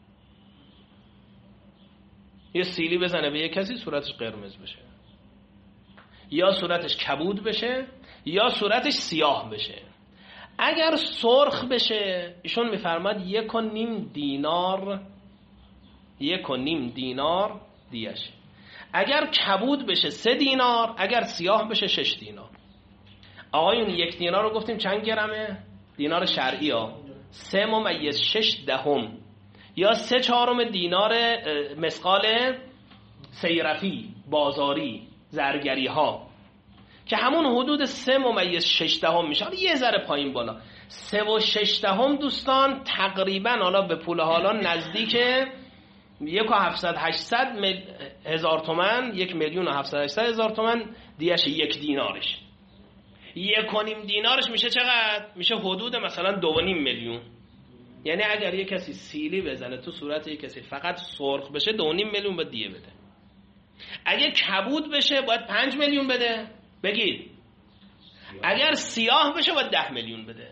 یه سیلی بزنه به یه کسی صورتش قرمز بشه، یا صورتش کبود بشه یا صورتش سیاه بشه. اگر سرخ بشه ایشون میفرماد یک و نیم دینار یک و نیم دینار دیشه. اگر کبود بشه سه دینار، اگر سیاه بشه شش دینار. آقایون یک دینار رو گفتیم چند گرمه؟ دینار شرعی ها سه ممیز شش دهم یا سه چهارم دینار مسقال سیرفی بازاری زرگری ها که همون حدود سه ممیز شش دهم میشه، یه ذره پایین بالا. سه و شش دهم دوستان تقریبا حالا به پول حالا نزدیک یک و هفتصد هشتصد هزار تومن، یک میلیون و هفتصد هشتصد هزار تومن دیش یک دینارش. یک و نیم دینارش میشه چقدر؟ میشه حدود مثلا دو و نیم میلیون. یعنی اگر یک کسی سیلی بزنه تو صورت یک کسی فقط سرخ بشه دو و نیم میلیون باید دیه بده. اگه کبود بشه باید پنج میلیون بده. بگید اگر سیاه بشه باید ده میلیون بده.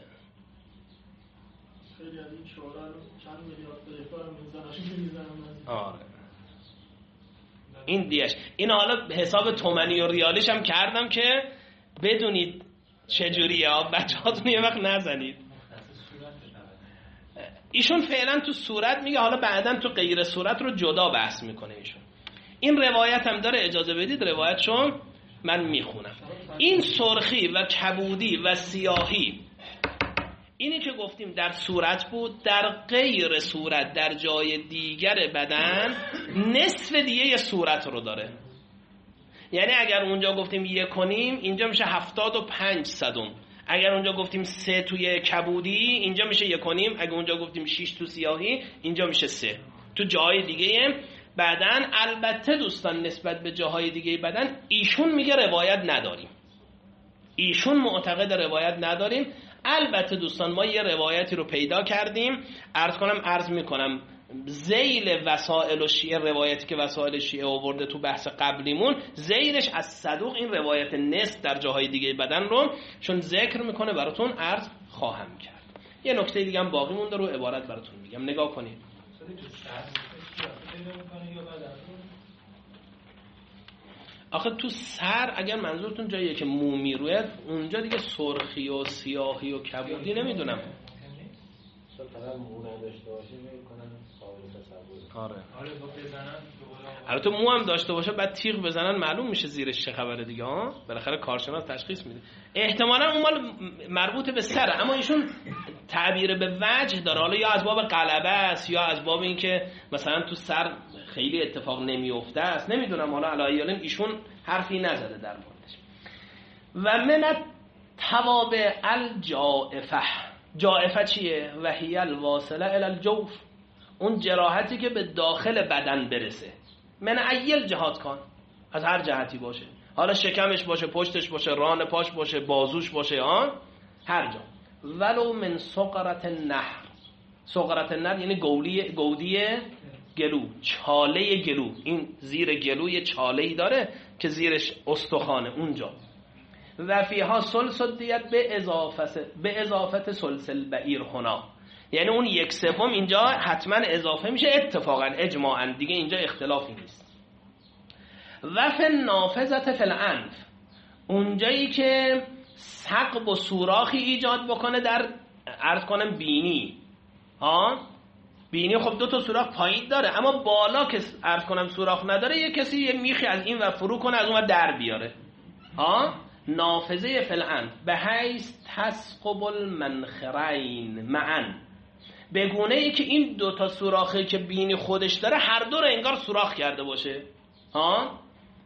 خیلی از این شورا رو چند میلیارد بهتر میزنن. آره این دیش. این حالا حساب تومانی و ریالیش هم کردم که بدونید چجوریه، بچه‌هاتون یه وقت نزنید. ایشون فعلا تو صورت میگه، حالا بعداً تو غیر صورت رو جدا بحث میکنه ایشون. این روایت هم داره، اجازه بدید روایتشو من میخونم. این سرخی و کبودی و سیاهی، اینی که گفتیم در صورت بود، در غیر صورت در جای دیگر بدن نصف دیگه صورت رو داره. یعنی اگر اونجا گفتیم یک کنیم اینجا میشه هفتاد و پنج صدم، اگر اونجا گفتیم سه توی کبودی اینجا میشه یک کنیم، اگر اونجا گفتیم شیش تو سیاهی اینجا میشه سه تو جای دیگه بدن. البته دوستان نسبت به جاهای دیگه بدن ایشون میگه روایت نداریم، ایشون معتقد روایت نداریم. البته دوستان ما یه روایتی رو پیدا کردیم، عرض کنم عرض میکنم ذیل وسائل و شیعه، روایتی که وسائل شیعه آورده تو بحث قبلیمون، ذیلش از صدوق این روایت نصف در جاهای دیگه بدن رو چون ذکر میکنه براتون عرض خواهم کرد. یه نکته دیگه هم باقی مونده رو عبارت براتون میگم، نگاه کنید. آخه تو سر اگر منظورتون جاییه که مومی روی اونجا دیگه سرخی و سیاهی و کبودی نمیدونم فقط مو نداشته باشه میکنن قابل تصور. آره آره با بزنن البته مو هم داشته باشه بعد تیغ بزنن معلوم میشه زیرش چه خبره دیگه ها، بالاخره کارشناس تشخیص میده. احتمالاً اون مال مربوط به سره، اما ایشون تعبیر به وجه داره، حالا یا از باب غلبه است یا از باب اینکه مثلا تو سر خیلی اتفاق نمیفته است، نمیدونم، حالا علایالم ایشون حرفی نزده در موردش. و من توابع الجائفه، جائفه چیه؟ و هی الواصله الی الجوف، اون جراحتی که به داخل بدن برسه. من ایل جهات کن، از هر جهتی باشه، حالا شکمش باشه، پشتش باشه، ران پاش باشه، بازوش باشه، آن هر جا. ولو من سقرت النحر، سقرت النحر یعنی گولی گودی گلو، چاله گلو، این زیر گلو یه چاله‌ای داره که زیرش استخوانه اونجا. و فیها سلس دیت به اضافه به اضافت سلسل بعیر هنا، یعنی اون یک سوم اینجا حتما اضافه میشه اتفاقا اجماعا دیگه اینجا اختلافی نیست. و فی نافذت فی الانف، اونجایی که ثقب و سوراخی ایجاد بکنه در عرض کنم بینی، ها بینی خب دو تا سوراخ پایین داره اما بالا که عرض کنم سوراخ نداره، یه کسی یه میخی از این و فرو کنه از اون و در بیاره، ها نافذه فی الانف به حیث تثقب المنخرین معا، به گونه ای که این دو تا سوراخی که بینی خودش داره هر دو رو انگار سوراخ کرده باشه، ها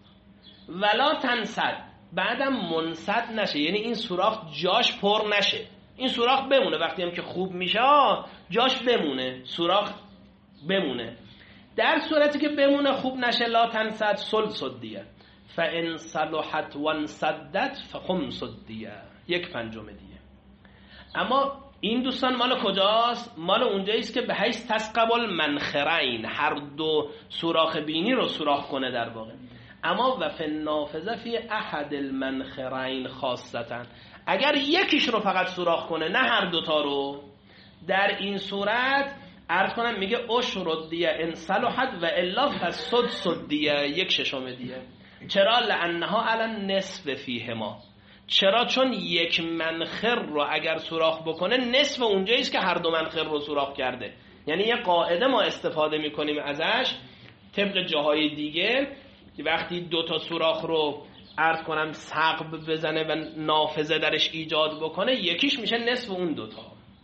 ولا تنسد، بعدم منسد نشه، یعنی این سوراخ جاش پر نشه، این سوراخ بمونه وقتی هم که خوب میشه جاش بمونه، سوراخ بمونه. در صورتی که بمونه خوب نشه لا تنسد سلس دیه، فان صلحت وانسدت فخمس دیه، یک پنجم دیه. اما این دوستان مال کجاست؟ مال اونجاییست که به حیث تثقب المنخرین، هر دو سوراخ بینی رو سوراخ کنه در واقع. اما و فی النافذه فی احد المنخرین خاصتا، اگر یکیش رو فقط سوراخ کنه نه هر دوتا رو، در این صورت عرض کنم میگه اشر دیه ان صلحت و الا فسدس دیه، یک ششم دیه. چرا؟ لانها علی نصف فیهما، چرا؟ چون یک منخر رو اگر سوراخ بکنه نصف اونجاییست که هر دو منخر رو سوراخ کرده. یعنی یه قاعده ما استفاده میکنیم ازش طبق جاهای دیگه، وقتی دو تا سوراخ رو عرض کنم ثقب بزنه و نافذه درش ایجاد بکنه یکیش میشه نصف اون دوتا.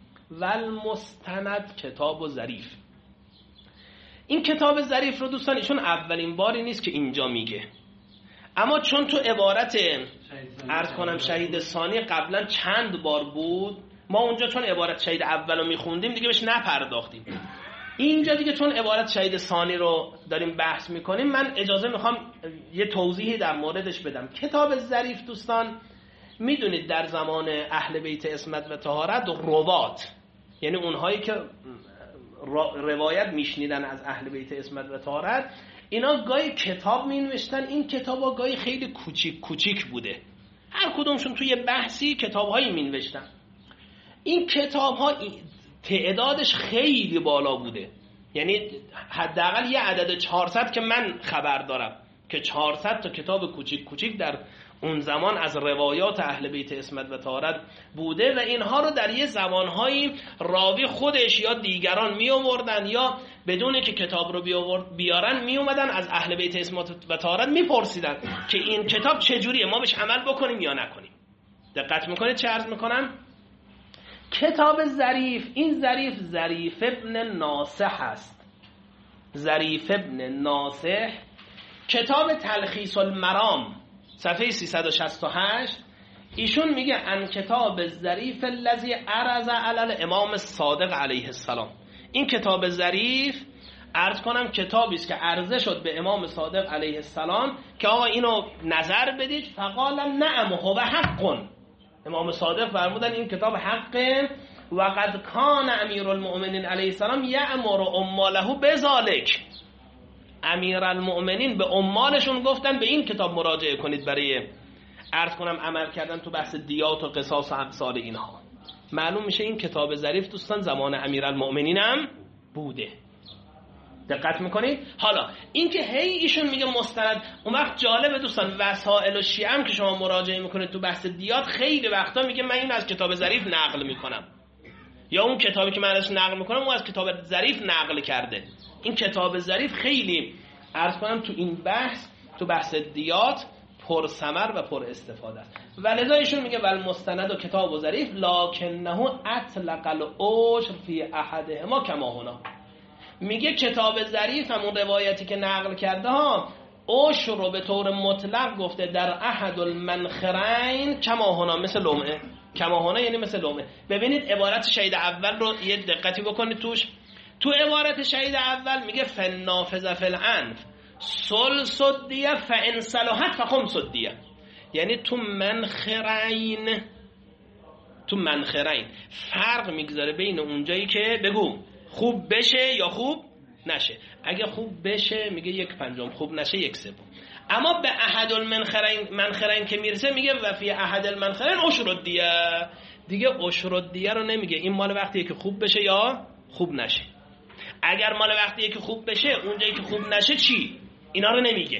والمستند کتاب و ظریف، این کتاب ظریف رو دوستان ایشون اولین باری نیست که اینجا میگه، اما چون تو عبارت عرض کنم شهید ثانی قبلا چند بار بود، ما اونجا چون عبارت شهید اول رو میخوندیم دیگه بهش نپرداختیم. اینجا دیگه چون عبارت شهید ثانی رو داریم بحث میکنیم من اجازه میخوام یه توضیحی در موردش بدم. کتاب ظریف دوستان میدونید در زمان اهل بیت عصمت و طهارت روات، یعنی اونهایی که روایت میشنیدن از اهل بیت عصمت و طهارت، اینا گاهی کتاب می نوشتن، این کتاب ها گاهی خیلی کوچیک کوچیک بوده، هر کدومشون توی بحثی کتاب هایی می نوشتن. این کتاب ها تعدادش خیلی بالا بوده، یعنی حداقل یه عدد چهارصد که من خبر دارم که چهارصد تا کتاب کوچیک کوچیک در اون زمان از روایات اهل بیت عصمت و طهارت بوده و اینها رو در یه زمانهایی راوی خودش یا دیگران می آوردن یا بدون که کتاب رو بیارن می اومدن از اهل بیت عصمت و طهارت می پرسیدن که این کتاب چجوریه، ما بهش عمل بکنیم یا نکنیم. دقت میکنید چه عرض میکنم؟ کتاب ظریف، این ظریف ظریف ابن ناصح است. ظریف ابن ناصح کتاب تلخیص المرام صفحه سیصد و شصت و هشت ایشون میگه ان کتاب ظریف الذی عرض علی الامام الصادق علیه السلام. این کتاب ظریف عرض کنم کتابی است که عرضه شد به امام صادق علیه السلام که آقا اینو نظر بدید. فقالم نعم هو حق. امام صادق فرمودن این کتاب حقه و قد کان امیرالمؤمنین علیه السلام یأمر عماله بذلک. امیرالمؤمنین به عمالشون گفتن به این کتاب مراجعه کنید برای عرض کنم عمل کردن تو بحث دیات و قصاص و امثال اینها. معلوم میشه این کتاب ظریف دوستان زمان امیرالمؤمنین هم بوده. دقت میکنید؟ حالا این که هی ایشون میگه مستند، اون وقت جالبه دوستان وسائل و شیعه هم که شما مراجعه میکنید تو بحث دیات خیلی وقتا میگه من این از کتاب ظریف نقل میکنم، یا اون کتابی که من ازش نقل میکنم اون از کتاب ظریف نقل کرده. این کتاب ظریف خیلی عرض کنم تو این بحث تو بحث دیات پر ثمر و پر استفاده است. ولذا ایشون میگه ول مستند و کتاب و ظریف لکنه اطلق الاجر فی احدهما کما هنا. میگه کتاب ظریف همون روایتی که نقل کرده ها عشر رو به طور مطلق گفته در احد المنخرین کما هنا، مثل لمعه. کما هنا یعنی مثل لمعه. ببینید عبارت شهید اول رو یه دقتی بکنید توش. تو عبارت شهید اول میگه فنافذ فی الانف سلس الدیه فان صلحت فخمس الدیه، یعنی تو منخرین تو منخرین فرق میگذاره بین اونجایی که بگو خوب بشه یا خوب نشه. اگه خوب بشه میگه یک پنجم، خوب نشه یک سوم. اما به احد المنخرین منخرین که میرسه میگه و فی احد المنخرین عشر الدیه. دیگه عشر الدیه رو نمیگه این مال وقتیه که خوب بشه یا خوب نشه. اگر مال وقتیه که خوب بشه اونجایی که خوب نشه چی؟ اینا رو نمیگه.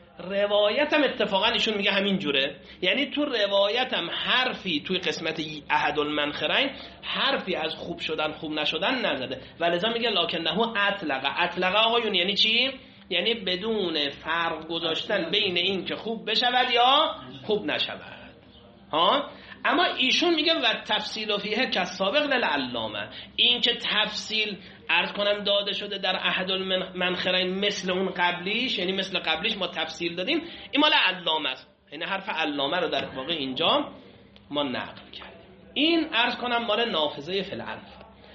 روایتم اتفاقا ایشون میگه همین جوره، یعنی تو روایتم حرفی توی قسمت احد المنخرین حرفی از خوب شدن خوب نشدن نزده. ولذا میگه لکنه اطلق. اطلق آقایون یعنی چی؟ یعنی بدون فرق گذاشتن بین این که خوب بشود یا خوب نشود. ها؟ اما ایشون میگه و تفصیل و فیه که سابق للعلامه، این که تفصیل عرض کنم داده شده در احد المنخرین مثل اون قبلیش، یعنی مثل قبلیش ما تفصیل دادیم، این مال علامه است. یعنی حرف علامه رو در واقع اینجا ما نقل کردیم. این عرض کنم مال نافذه فی الانف.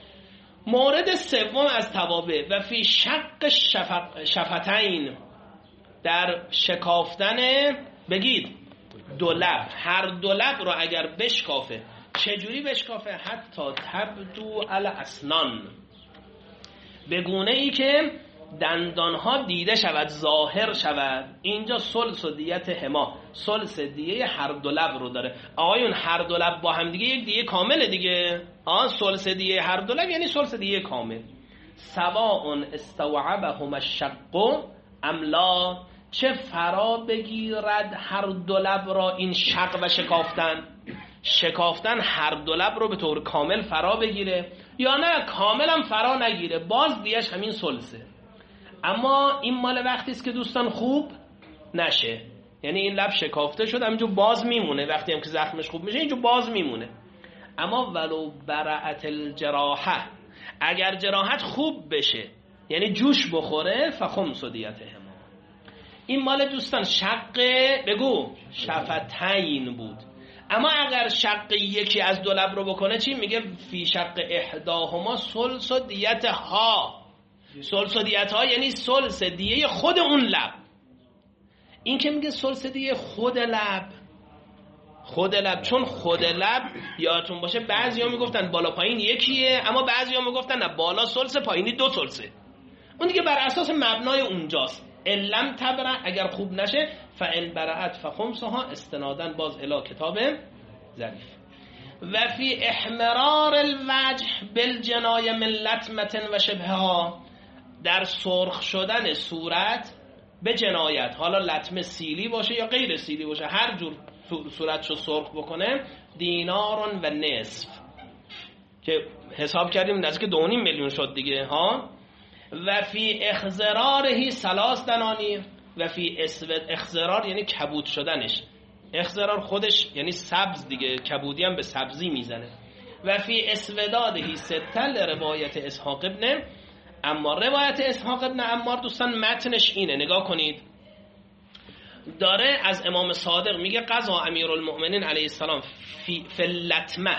مورد سوم از توابع و فی شق شفق شفتین، در شکافتن بگید دو لب. هر دو لب رو اگر بشکافه، چجوری بشکافه؟ حتی تبدو الاسنان، به گونه ای که دندانها دیده شود، ظاهر شود. اینجا سلس و دیت هما، سلس دیه هر دو لب رو داره. آقایون هر دو لب با هم دیگه یک دیه کامله دیگه. آن سلس دیه هر دو لب یعنی سلس دیه کامل. سواء استوعبهما الشق ام لا، چه فرا بگیرد هر دو لب را این شق و شکافتن. شکافتن هر دو لب رو به طور کامل فرا بگیره یا نه کاملا فرا نگیره، باز دیش همین سلسه. اما این مال وقتی است که دوستان خوب نشه، یعنی این لب شکافته شد همینجا باز میمونه، وقتی هم که زخمش خوب میشه اینجا باز میمونه. اما ولو برعت الجراحه، اگر جراحت خوب بشه یعنی جوش بخوره، فخمس دیتهما. این مال دوستان شق بگو شفتین بود. اما اگر شق یکی از دو لب رو بکنه چی میگه؟ فی شق احداهما سلس دیت ها. سلس دیت ها یعنی سلس دیه خود اون لب. این که میگه سلس دیه خود لب، خود لب، چون خود لب یادتون باشه بعضیا میگفتن بالا پایین یکیه، اما بعضیا میگفتن نه بالا سلس پایینی دو سلسه. اون دیگه بر اساس مبنای اونجاست. علم تبرع، اگر خوب نشه فان برعت فخمسها، استنادن باز الی کتاب ظریف. و فی احمرار الوجه بالجنای من لطمه و شبهها، در سرخ شدن صورت به جنایت، حالا لطمه سیلی باشه یا غیر سیلی باشه، هر جور صورتشو سرخ بکنه، دینارون و نصف، که حساب کردیم نزدیک دو و نیم میلیون شد دیگه ها. و فی اخضرارهی سلاس دنانیر، و فی اسود، اخضرار یعنی کبود شدنش، اخضرار خودش یعنی سبز دیگه، کبودی هم به سبزی میزنه. و فی اسودادهی ستل روایت اسحاق ابن عمار. روایت اسحاق ابن عمار دوستان متنش اینه، نگاه کنید، داره از امام صادق میگه قضا امیرالمؤمنین علیه السلام فی فلتمه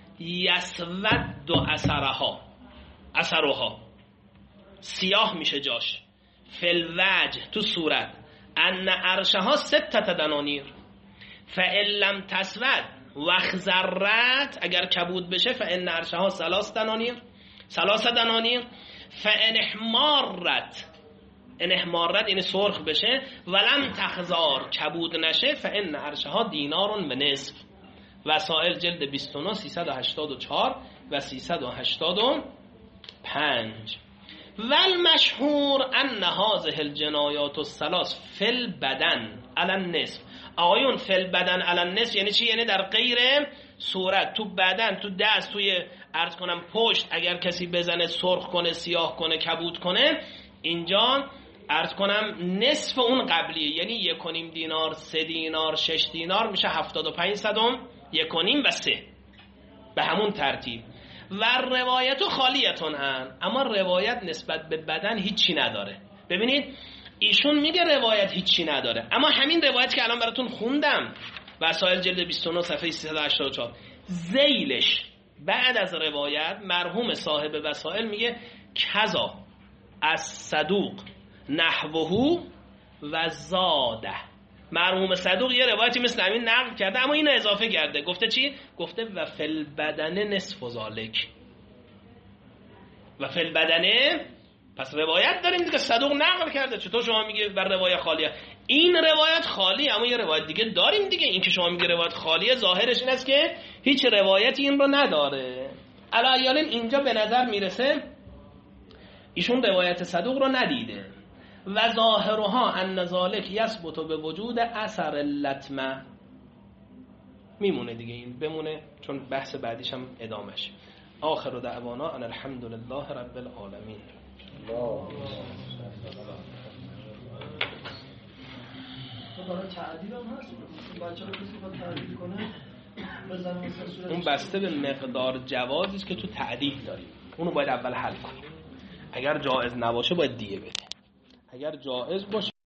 یسود دو اثرها، اثرها سیاه میشه جاش، فلوجه تو صورت، ان عرشها ستت دنانیر، فان لم تسود وخزرت، اگر کبود بشه، فان عرشها سلاس دنانیر، سلاس دنانیر، فان احمارت، ان احمارت یعنی سرخ بشه، ولم تخزار، کبود نشه، فان عرشها دینارون و نصف. وسائل جلد بیست و نه سیصد و هشتاد و چهار و سیصد و هشتاد و پنج. والمشهور ان هذه الجنایات الثلاث فی البدن علی النصف. آقایون فی البدن علی النصف یعنی چی؟ یعنی در غیر صورت، تو بدن، تو دست، توی عرض کنم پشت، اگر کسی بزنه سرخ کنه، سیاه کنه، کبود کنه، اینجا عرض کنم نصف اون قبلیه، یعنی یک و نیم دینار، سه دینار، شش دینار میشه هفتاد و پنج صدم، یک و نیم و سه، به همون ترتیب. و روایت خالیتون هم، اما روایت نسبت به بدن هیچی نداره. ببینید ایشون میگه روایت هیچی نداره، اما همین روایت که الان براتون خوندم، وسائل جلد بیست و نه صفحه سیصد و هشتاد و چهار، ذیلش بعد از روایت مرحوم صاحب وسائل میگه کذا از صدوق نحوه و زاده. مرحوم صدوق یه روایتی مثل همین نقل کرده، اما اینو اضافه کرده، گفته چی؟ گفته و فل بدن نصف ذالک، و فل بدنه. پس روایت داریم دیگه، صدوق نقل کرده، چطور شما میگه بر روایت خالیه؟ این روایت خالیه، اما یه روایت دیگه داریم دیگه. این که شما میگه روایت خالیه، ظاهرش این است که هیچ روایتی این رو نداره. علیالاً اینجا به نظر میرسه ایشون روایت صدوق رو ندیده. و ظاهرها ان ذالک یثبت به وجود اثر اللطمه. میمونه دیگه، این بمونه چون بحث بعدیش هم ادامش. آخر دعوانا ان الحمد لله رب العالمین. برای تعدیل هم هست، بچه ها کسی باید تعدیل کنه بزنه مثل صورت، اون بسته به مقدار جوازیست که تو تعدیل داریم، اونو باید اول حل کنیم. اگر جائز نباشه باید دیه بده، اگر جائز باشه